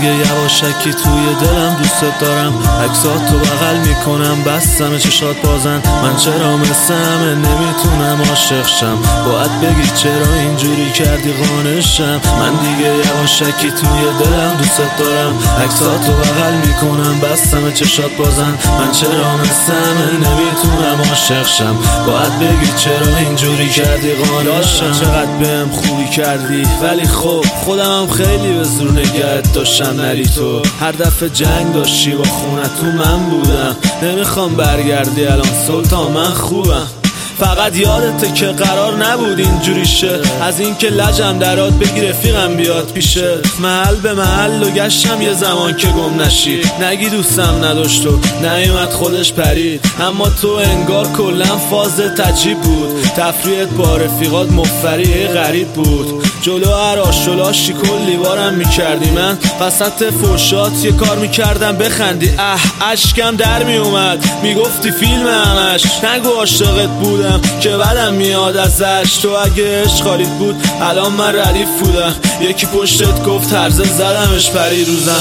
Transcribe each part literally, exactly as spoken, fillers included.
دیگه یواشکی توی دلم دوست دارم، عکساتو بغل میکنم بستم چشات بازن. من چرا مثل همه نمیتونم عاشق شم، باید بگی چرا اینجوری کردی قانشم. من دیگه یواشکی توی دلم دوست دارم، عکساتو بغل میکنم بستم چشات بازن. من چرا مثل همه نمیتونم عاشق شم، باید بگی چرا اینجوری کردی قانشم. چقدر بهم خوبی کردی ولی خب خودم هم خیلی به زور نگهت داشتم نری تو. هر دفعه جنگ داشتی با خونه تو من بودم، نمیخوام برگردی الان سلطان من خوبم. فقط یادته که قرار نبود اینجوری شه، از این که لجم درات بگی رفیقم بیاد پیشه. محل به محل و گشتم یه زمان که گم نشی، نگی دوستم نداشت و نیومد خودش پرید. اما تو انگار کلن فاز تجیب بود، تفریحت با رفیقات مفری غریب بود. جلو هر آشولاشی کلی بارم میکردی، من وسط فوشات یه کار میکردم بخندی. اه اشکم در میومد میگفتی فیلم همش، نگو عاشقت بودم که بدم میاد ازش. تو اگه عشق خالیت بود الان من ردیف بودم، یکی پشتت گفت هرزه زدمش پری روزم.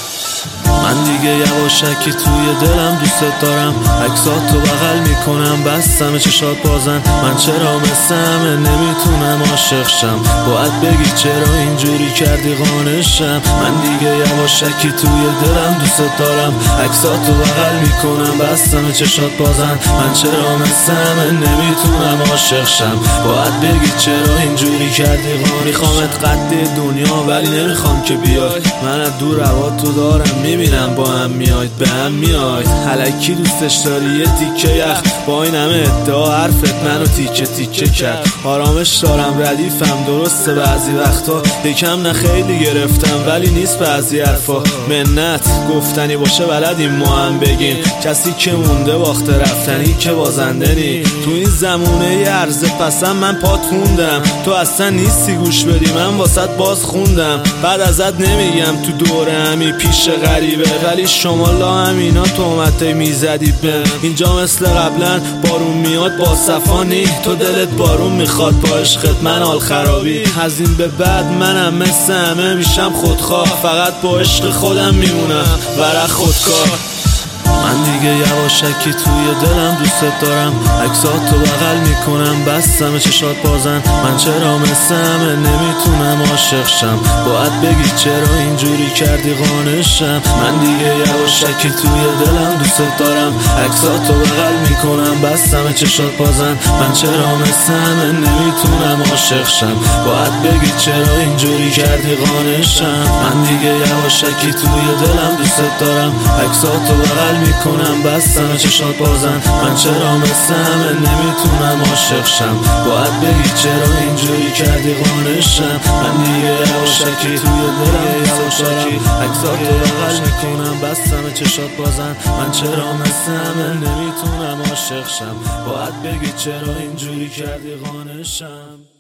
من دیگه یواشکی توی دلم دوست دارم، عکساتو بغل میکنم بستم چشات بازن. من چرا مثل همه نمیتونم عاشق شم، باید بگی چرا اینجوری کردی قانشم. من دیگه یواشکی توی دلم دوست دارم، عکساتو بغل میکنم بستم چشات بازن. من چرا مثل همه نمیتونم عاشق شم، باید بگی چرا اینجوری کردی قانشم. میخوامت قد دنیا ولی نمیخوام که بیای، من از دور هواتو دارم میبینم با هم میاید به هم میاید. الکی دوستش داری یه تیکه یخ، با این همه ادعا حرفت منو تیکه تیکه کرد. آرامش دارم ردیفم درسته بعضی وقتا، یکم نه خیلی گرفتم ولی نیست بعضی حرفا. منت گفتنی باشه بلدیم ما هم بگیم، کسی که مونده باخته رفتنی که بازنده نی. تو این زمونه ی عرض پسم من پات خوندم، تو اصلا نیستی گوش بدی من واسط باز خوندم. بعد ازت نمیگم تو دوره همی پیش غریبه، ولی شما لا همینا تهمته میزدی به اینجا مثل قبلا. بارون میاد با صفانی، تو دلت بارون میخواد با عشقت من حال خرابی. از این به بعد منم مثل همه میشم خودخواه، فقط با عشق خودم میمونم ورق خودکار. من دیگه یواشکی توی دلم دوست دارم، عکساتو بغل میکنم بستم چشات بازن. من چرا مثل همه نمیتونم عاشق شم، باید بگی چرا اینجوری کردی قانشم. من دیگه یواشکی توی دلم دوست دارم، عکساتو بغل میکنم بستم چشات بازن. من چرا مثل همه نمیتونم عاشق شم، باید بگی چرا اینجوری کردی قانشم. من دیگه یواشکی توی دلم دوست دارم، عکساتو بغل میکنم بستم چشات بازن. من چرا مثل همه نمیتونم عاشق شم، باید بگی چرا اینجوری کردی قانشم. من دیگه یواشکی توی دلم دوست دارم، عکساتو بغل میکنم بستم چشات بازن. من چرا مثل همه نمیتونم عاشق شم، باید بگی چرا اینجوری کردی قانشم.